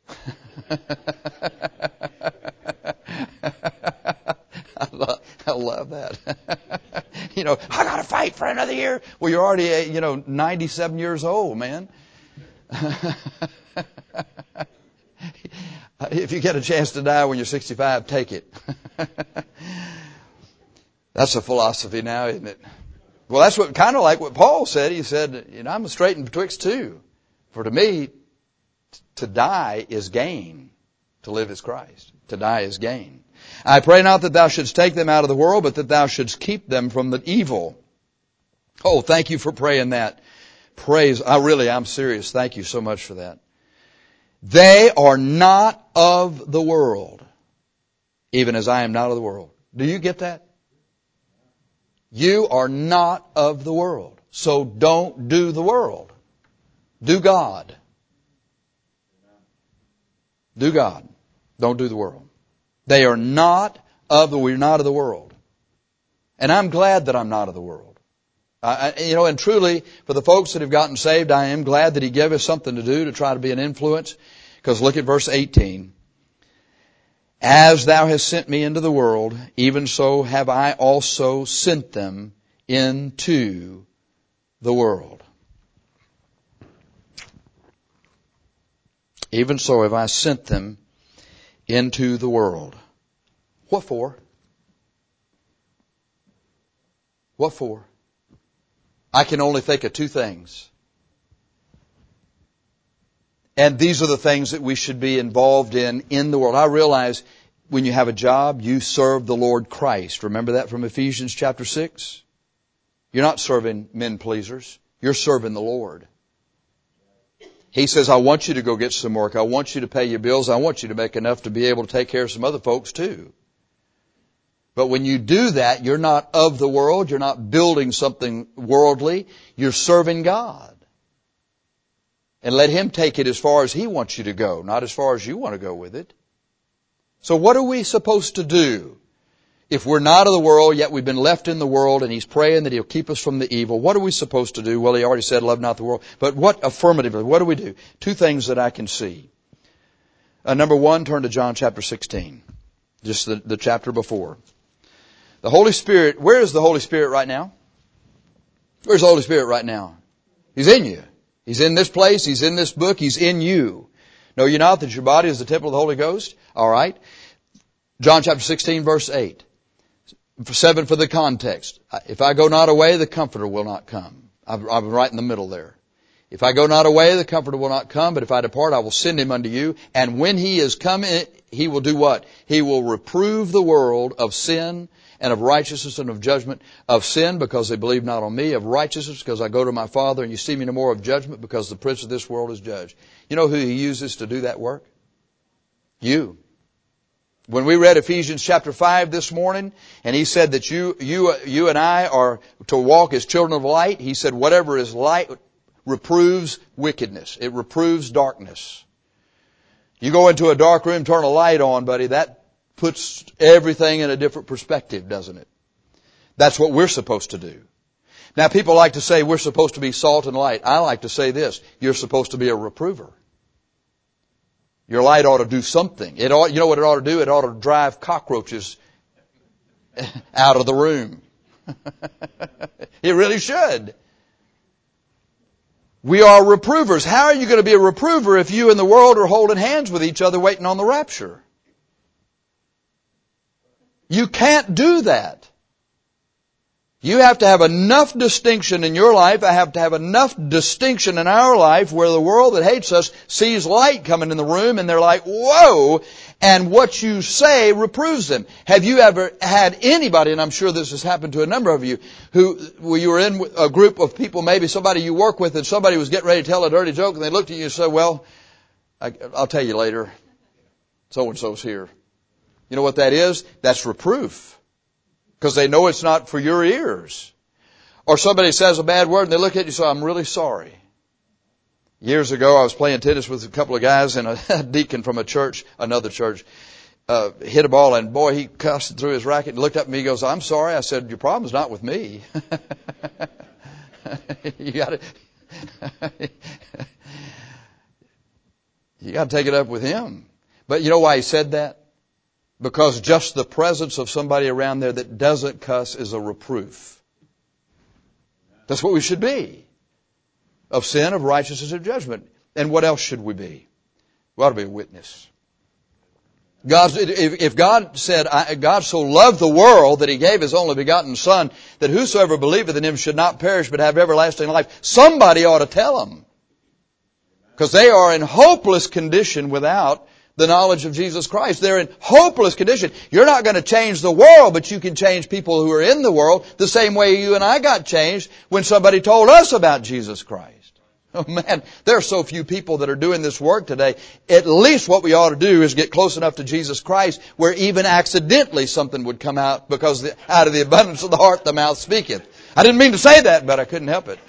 I love that. I got to fight for another year. Well, you're already, 97 years old, man. If you get a chance to die when you're 65, take it. That's a philosophy now, isn't it? Well, that's kind of like what Paul said. He said, I'm straitened betwixt two. For to me, to die is gain. To live is Christ. To die is gain. I pray not that thou shouldst take them out of the world, but that thou shouldst keep them from the evil. Oh, thank you for praying that. Praise. I'm serious. Thank you so much for that. They are not of the world, even as I am not of the world. Do you get that? You are not of the world. So don't do the world. Do God. Do God. Don't do the world. They are not we're not of the world. And I'm glad that I'm not of the world. And truly, for the folks that have gotten saved, I am glad that He gave us something to do to try to be an influence. Because look at verse 18. As thou hast sent me into the world, even so have I also sent them into the world. Even so have I sent them into the world. What for? What for? I can only think of two things. And these are the things that we should be involved in the world. I realize when you have a job, you serve the Lord Christ. Remember that from Ephesians chapter 6? You're not serving men pleasers. You're serving the Lord. He says, I want you to go get some work. I want you to pay your bills. I want you to make enough to be able to take care of some other folks too. But when you do that, you're not of the world. You're not building something worldly. You're serving God. And let Him take it as far as He wants you to go, not as far as you want to go with it. So what are we supposed to do? If we're not of the world, yet we've been left in the world, and He's praying that He'll keep us from the evil, what are we supposed to do? Well, He already said, love not the world. But what affirmatively, what do we do? Two things that I can see. Number one, turn to John chapter 16. Just the chapter before. The Holy Spirit, where is the Holy Spirit right now? Where's the Holy Spirit right now? He's in you. He's in this place. He's in this book. He's in you. Know you not that your body is the temple of the Holy Ghost? All right. John chapter 16, verse 8. 7 for the context. If I go not away, the Comforter will not come. I'm right in the middle there. If I go not away, the Comforter will not come, but if I depart, I will send Him unto you. And when He is come, He will do what? He will reprove the world of sin and of righteousness and of judgment. Of sin, because they believe not on me. Of righteousness, because I go to my Father, and you see me no more. Of judgment, because the prince of this world is judged. You know who He uses to do that work? You. When we read Ephesians chapter 5 this morning, and he said that you and I are to walk as children of light, he said whatever is light reproves wickedness. It reproves darkness. You go into a dark room, turn a light on, buddy, that puts everything in a different perspective, doesn't it? That's what we're supposed to do. Now, people like to say we're supposed to be salt and light. I like to say this, you're supposed to be a reprover. Your light ought to do something. You know what it ought to do? It ought to drive cockroaches out of the room. It really should. We are reprovers. How are you going to be a reprover if you and the world are holding hands with each other waiting on the rapture? You can't do that. You have to have enough distinction in your life. I have to have enough distinction in our life where the world that hates us sees light coming in the room and they're like, whoa! And what you say reproves them. Have you ever had anybody, and I'm sure this has happened to a number of you, where you were in a group of people, maybe somebody you work with, and somebody was getting ready to tell a dirty joke, and they looked at you and said, well, I'll tell you later. So-and-so's here. You know what that is? That's reproof. Because they know it's not for your ears. Or somebody says a bad word and they look at you and say, I'm really sorry. Years ago, I was playing tennis with a couple of guys, and a deacon from another church, hit a ball, and boy, he cussed through his racket and looked up at me and goes, I'm sorry. I said, your problem's not with me. You got to take it up with him. But you know why he said that? Because just the presence of somebody around there that doesn't cuss is a reproof. That's what we should be. Of sin, of righteousness, of judgment. And what else should we be? We ought to be a witness. If God said, God so loved the world that He gave His only begotten Son, that whosoever believeth in Him should not perish but have everlasting life, somebody ought to tell them. Because they are in hopeless condition without the knowledge of Jesus Christ. They're in hopeless condition. You're not going to change the world, but you can change people who are in the world the same way you and I got changed when somebody told us about Jesus Christ. Oh man, there are so few people that are doing this work today. At least what we ought to do is get close enough to Jesus Christ where even accidentally something would come out, because out of the abundance of the heart the mouth speaketh. I didn't mean to say that, but I couldn't help it.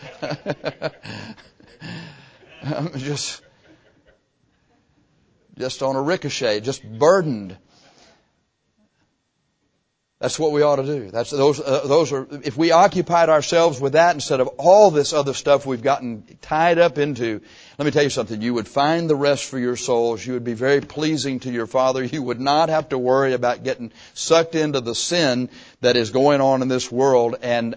Just on a ricochet, just burdened. That's what we ought to do. Those are, if we occupied ourselves with that instead of all this other stuff we've gotten tied up into, let me tell you something, you would find the rest for your souls. You would be very pleasing to your Father. You would not have to worry about getting sucked into the sin that is going on in this world, and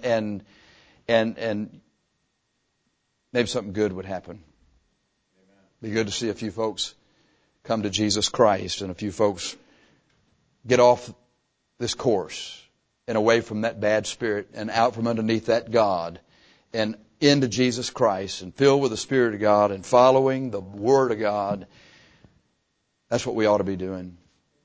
maybe something good would happen. It'd be good to see a few folks come to Jesus Christ and a few folks get off this course and away from that bad spirit and out from underneath that God and into Jesus Christ and filled with the Spirit of God and following the Word of God. That's what we ought to be doing.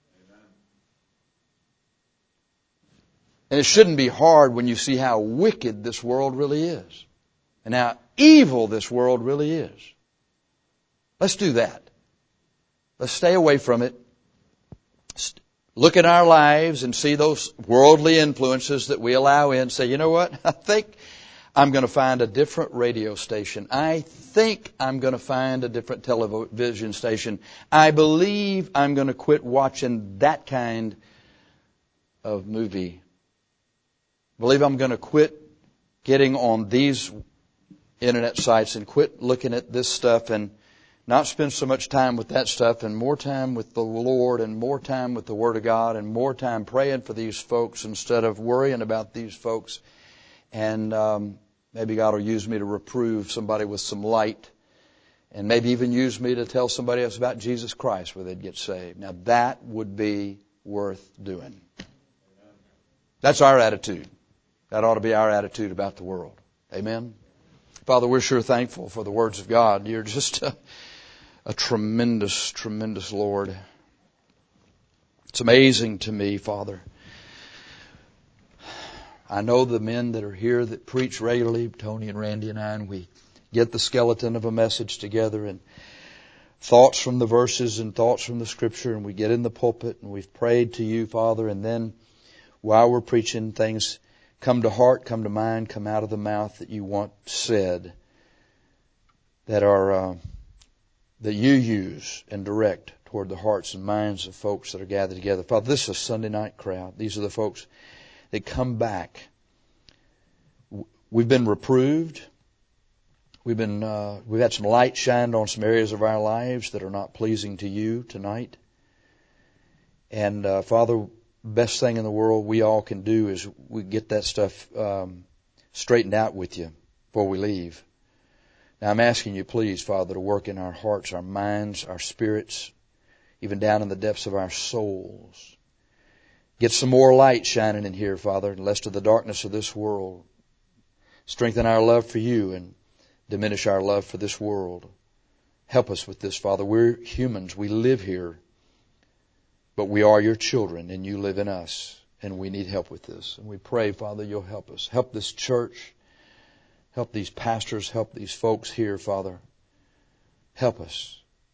And it shouldn't be hard when you see how wicked this world really is and how evil this world really is. Let's do that. Let's stay away from it. Look at our lives and see those worldly influences that we allow in. Say, you know what? I think I'm going to find a different radio station. I think I'm going to find a different television station. I believe I'm going to quit watching that kind of movie. I believe I'm going to quit getting on these internet sites and quit looking at this stuff and not spend so much time with that stuff and more time with the Lord and more time with the Word of God and more time praying for these folks instead of worrying about these folks. And maybe God will use me to reprove somebody with some light, and maybe even use me to tell somebody else about Jesus Christ where they'd get saved. Now that would be worth doing. That's our attitude. That ought to be our attitude about the world. Amen. Father, we're sure thankful for the words of God. You're just a tremendous, tremendous Lord. It's amazing to me, Father. I know the men that are here that preach regularly, Tony and Randy and I, and we get the skeleton of a message together and thoughts from the verses and thoughts from the Scripture, and we get in the pulpit and we've prayed to you, Father, and then while we're preaching, things come to heart, come to mind, come out of the mouth that you once said that are that you use and direct toward the hearts and minds of folks that are gathered together. Father, this is a Sunday night crowd. These are the folks that come back. We've been reproved. We've had some light shined on some areas of our lives that are not pleasing to you tonight. And Father, best thing in the world we all can do is we get that stuff straightened out with you before we leave. Now I'm asking you, please, Father, to work in our hearts, our minds, our spirits, even down in the depths of our souls. Get some more light shining in here, Father, lest of the darkness of this world. Strengthen our love for you and diminish our love for this world. Help us with this, Father. We're humans. We live here. But we are your children, and you live in us, and we need help with this. And we pray, Father, you'll help us. Help this church. Help these pastors. Help these folks here, Father. Help us.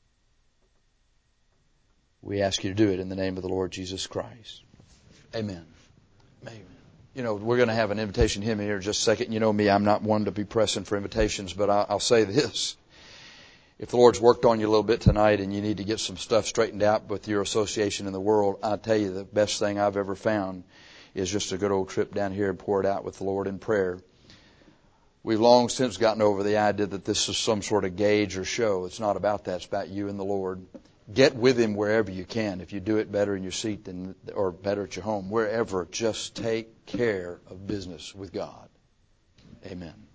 We ask you to do it in the name of the Lord Jesus Christ. Amen. Amen. You know, we're going to have an invitation hymn here in just a second. You know me, I'm not one to be pressing for invitations, but I'll say this. If the Lord's worked on you a little bit tonight and you need to get some stuff straightened out with your association in the world, I'll tell you the best thing I've ever found is just a good old trip down here and pour it out with the Lord in prayer. We've long since gotten over the idea that this is some sort of gauge or show. It's not about that. It's about you and the Lord. Get with Him wherever you can. If you do it better in your seat or better at your home, wherever, just take care of business with God. Amen.